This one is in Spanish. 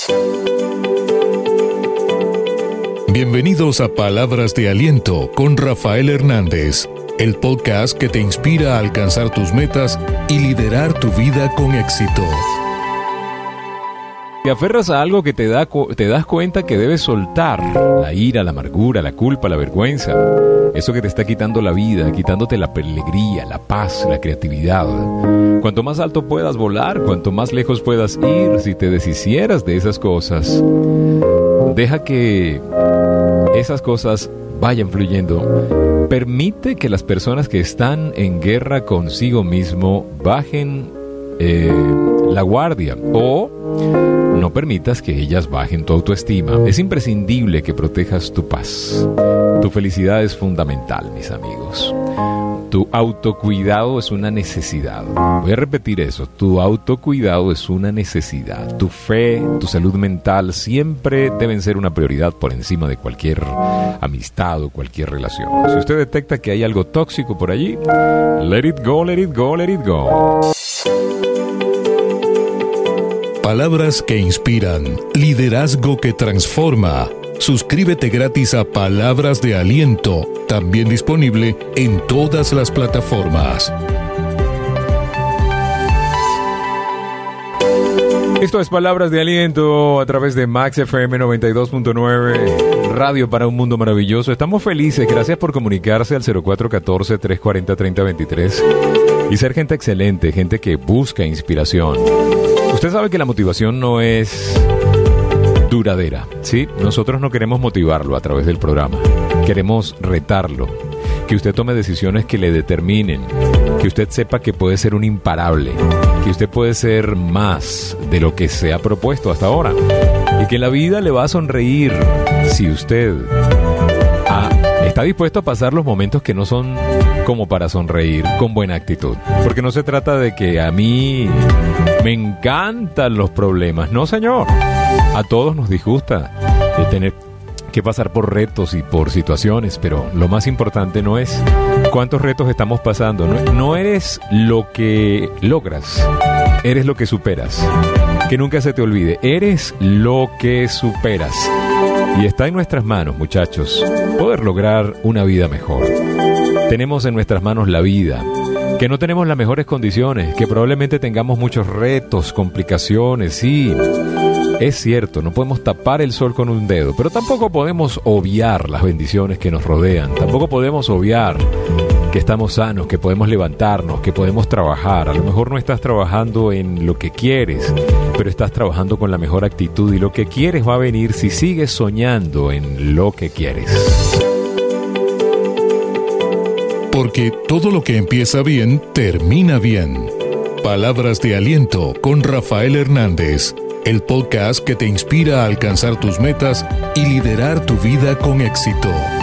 Bienvenidos a Palabras de Aliento con Rafael Hernández, el podcast que te inspira a alcanzar tus metas y liderar tu vida con éxito. Te aferras a algo que te das cuenta que debes soltar: la ira, la amargura, la culpa, la vergüenza. Eso que te está quitando la vida, quitándote la alegría, la paz, la creatividad. Cuanto más alto puedas volar, cuanto más lejos puedas ir, si te deshicieras de esas cosas, deja que esas cosas vayan fluyendo. Permite que las personas que están en guerra consigo mismo bajen la guardia, o no permitas que ellas bajen tu autoestima. Es imprescindible que protejas tu paz. Tu felicidad es fundamental, mis amigos. Tu autocuidado es una necesidad. Voy a repetir eso. Tu autocuidado es una necesidad. Tu fe, tu salud mental siempre deben ser una prioridad por encima de cualquier amistad o cualquier relación. Si usted detecta que hay algo tóxico por allí, let it go, let it go, let it go. Palabras que inspiran, liderazgo que transforma. Suscríbete gratis a Palabras de Aliento, también disponible en todas las plataformas. Esto es Palabras de Aliento a través de Max FM 92.9, Radio para un Mundo Maravilloso. Estamos felices, gracias por comunicarse al 0414-340-3023 y ser gente excelente, gente que busca inspiración. Usted sabe que la motivación no es duradera, ¿sí? Nosotros no queremos motivarlo a través del programa. Queremos retarlo, que usted tome decisiones que le determinen, que usted sepa que puede ser un imparable, que usted puede ser más de lo que se ha propuesto hasta ahora, y que la vida le va a sonreír si usted está dispuesto a pasar los momentos que no son como para sonreír con buena actitud. Porque no se trata de que a mí me encantan los problemas. No, señor. A todos nos disgusta tener que pasar por retos y por situaciones, pero lo más importante no es cuántos retos estamos pasando. No eres lo que logras, eres lo que superas. Que nunca se te olvide, eres lo que superas. Y está en nuestras manos, muchachos, poder lograr una vida mejor. Tenemos en nuestras manos la vida, que no tenemos las mejores condiciones, que probablemente tengamos muchos retos, complicaciones, sí. Es cierto, no podemos tapar el sol con un dedo, pero tampoco podemos obviar las bendiciones que nos rodean. Tampoco podemos obviar que estamos sanos, que podemos levantarnos, que podemos trabajar. A lo mejor no estás trabajando en lo que quieres, pero estás trabajando con la mejor actitud, y lo que quieres va a venir si sigues soñando en lo que quieres. Porque todo lo que empieza bien, termina bien. Palabras de Aliento con Rafael Hernández, el podcast que te inspira a alcanzar tus metas y liderar tu vida con éxito.